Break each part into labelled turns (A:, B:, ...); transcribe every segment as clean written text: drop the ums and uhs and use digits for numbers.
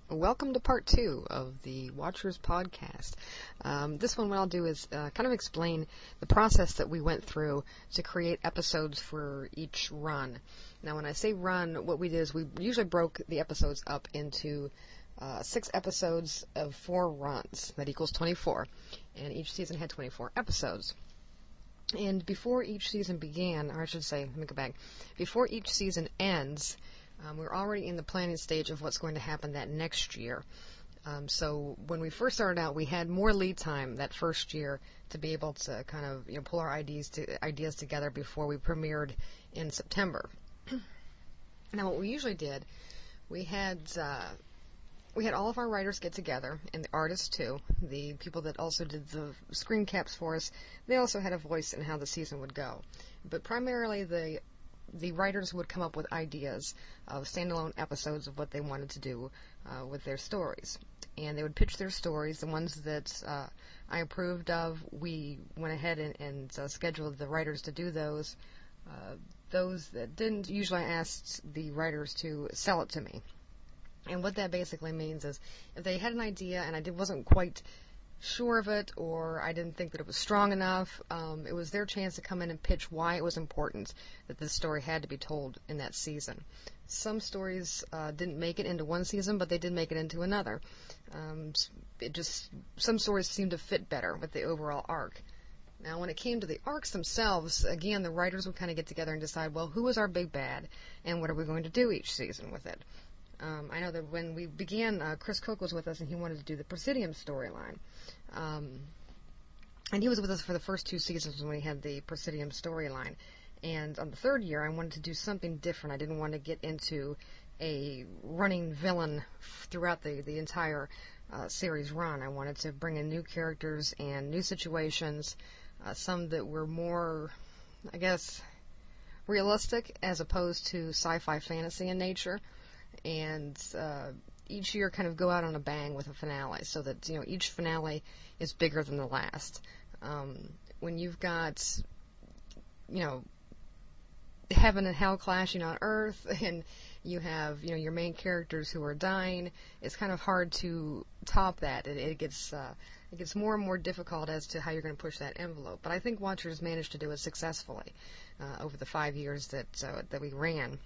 A: Welcome to part 2 of the Watchers podcast. This one, what I'll do is kind of explain the process that we went through to create episodes for each run. Now, when I say run, what we did is we usually broke the episodes up into 6 episodes of 4 runs. That equals 24. And each season had 24 episodes. And before each season began, or I should say, let me go back, before each season ends, we're already in the planning stage of what's going to happen that next year. So when we first started out, we had more lead time that first year to be able to kind of pull our ideas together before we premiered in September. Now, what we usually did, we had all of our writers get together, and the artists too. The people that also did the screen caps for us, they also had a voice in how the season would go. But primarily the writers would come up with ideas of standalone episodes of what they wanted to do with their stories. And they would pitch their stories. The ones that I approved of, we went ahead and scheduled the writers to do those. Those that didn't, usually I asked the writers to sell it to me. And what that basically means is if they had an idea and I wasn't quite sure of it, or I didn't think that it was strong enough, it was their chance to come in and pitch why it was important that this story had to be told in that season. Some stories didn't make it into one season, but they did make it into another. Some stories seemed to fit better with the overall arc. Now, when it came to the arcs themselves, again, the writers would kind of get together and decide, well, who is our big bad, and what are we going to do each season with it? I know that when we began, Chris Cook was with us, and he wanted to do the Presidium storyline. And he was with us for the first 2 seasons when we had the Presidium storyline. And on the 3rd year, I wanted to do something different. I didn't want to get into a running villain throughout the entire series run. I wanted to bring in new characters and new situations, some that were more, I guess, realistic as opposed to sci-fi fantasy in nature. And each year kind of go out on a bang with a finale, so that each finale is bigger than the last. When you've got heaven and hell clashing on Earth, and you have your main characters who are dying, it's kind of hard to top that. It gets more and more difficult as to how you're going to push that envelope. But I think Watchers managed to do it successfully over the 5 years that we ran.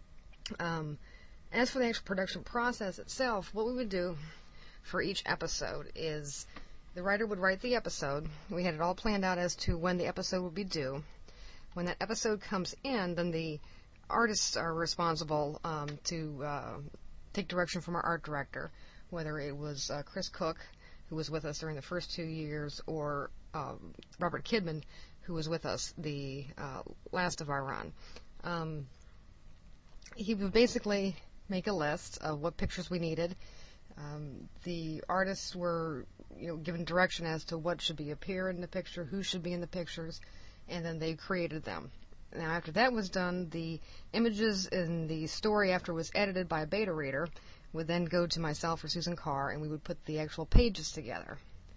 A: As for the actual production process itself, what we would do for each episode is the writer would write the episode. We had it all planned out as to when the episode would be due. When that episode comes in, then the artists are responsible to take direction from our art director, whether it was Chris Cook, who was with us during the first 2 years, or Robert Kidman, who was with us the last of our run. He would basically make a list of what pictures we needed. The artists were given direction as to what should appear in the picture, who should be in the pictures, and then they created them. Now, after that was done, the images in the story, after it was edited by a beta reader, would then go to myself or Susan Carr, and we would put the actual pages together.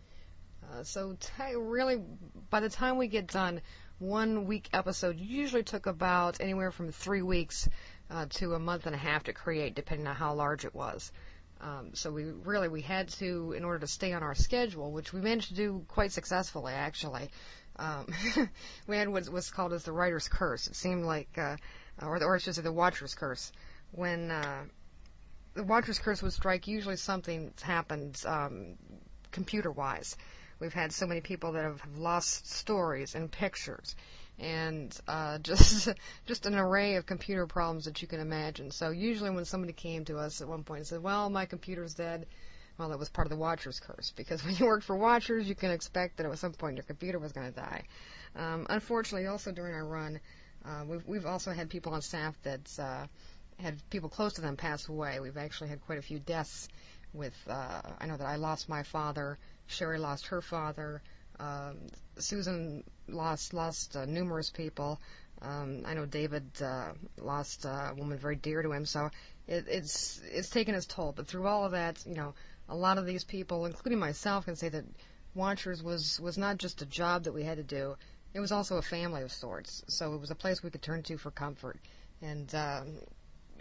A: Really, by the time we get done, 1 week episode usually took about anywhere from 3 weeks to a month and a half to create, depending on how large it was. So we had to, in order to stay on our schedule, which we managed to do quite successfully, actually. We had what's called as the writer's curse. It seemed like, or I should say the watcher's curse. When the watcher's curse would strike, usually something happened computer-wise. We've had so many people that have lost stories and pictures, and just an array of computer problems that you can imagine. So usually when somebody came to us at one point and said, well, my computer's dead, well, that was part of the Watcher's curse, because when you work for Watchers, you can expect that at some point your computer was going to die. Unfortunately, also during our run, we've also had people on staff that had people close to them pass away. We've actually had quite a few deaths with, I know that I lost my father, Sherry lost her father, Susan lost numerous people. I know David lost a woman very dear to him, so it's taken its toll. But through all of that, a lot of these people, including myself, can say that Watchers was not just a job that we had to do. It was also a family of sorts. So it was a place we could turn to for comfort. And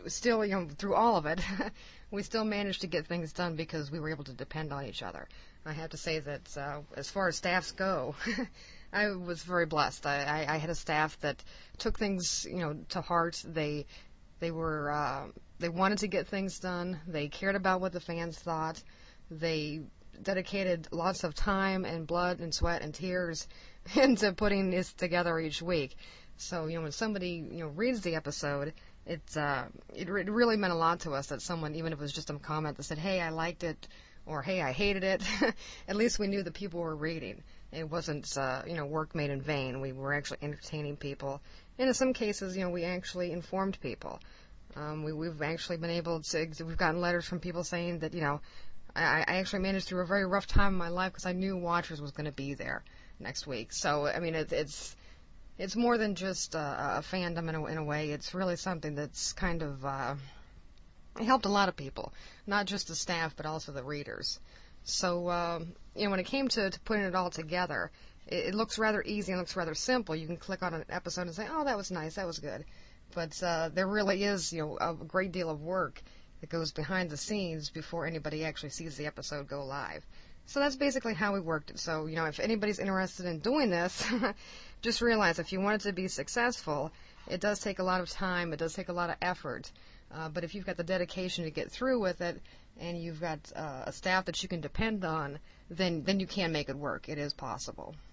A: still, through all of it, we still managed to get things done because we were able to depend on each other. I have to say that as far as staffs go, I was very blessed. I had a staff that took things, to heart. They wanted to get things done. They cared about what the fans thought. They dedicated lots of time and blood and sweat and tears into putting this together each week. So, when somebody, reads the episode, it really meant a lot to us that someone, even if it was just a comment that said, hey, I liked it, or hey, I hated it, at least we knew that people were reading. It wasn't, work made in vain. We were actually entertaining people. And in some cases, we actually informed people. We've actually been able to, we've gotten letters from people saying that, I actually managed through a very rough time in my life because I knew Watchers was going to be there next week. So, I mean, it's more than just a fandom in a way. It's really something that's kind of it helped a lot of people, not just the staff, but also the readers. So, when it came to putting it all together, it looks rather easy and looks rather simple. You can click on an episode and say, oh, that was nice, that was good. But there really is, a great deal of work that goes behind the scenes before anybody actually sees the episode go live. So that's basically how we worked it. So, if anybody's interested in doing this, just realize if you want it to be successful, it does take a lot of time, it does take a lot of effort. But if you've got the dedication to get through with it, and you've got a staff that you can depend on, then you can make it work. It is possible.